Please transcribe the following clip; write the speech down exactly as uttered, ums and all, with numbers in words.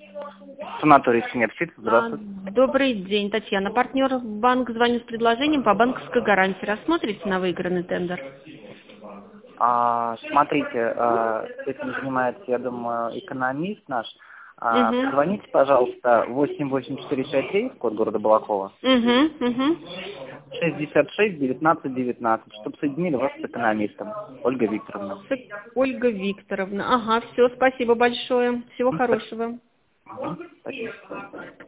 Санаторий Синергсит, А, здравствуйте. Добрый день, Татьяна. Партнер банк, звоню с предложением по банковской гарантии. Рассмотрите на выигранный тендер? А, смотрите, а, этим занимается, я думаю, экономист наш. А, Угу. позвоните, пожалуйста, восемь восемь четыре пять три, код города Балакова, Угу, угу. шестьдесят шесть девятнадцать девятнадцать, чтобы соединили вас с экономистом, Ольга Викторовна. Ольга Викторовна. Ага, все, спасибо большое. Всего М, спасибо. хорошего. Мгм, спасибо.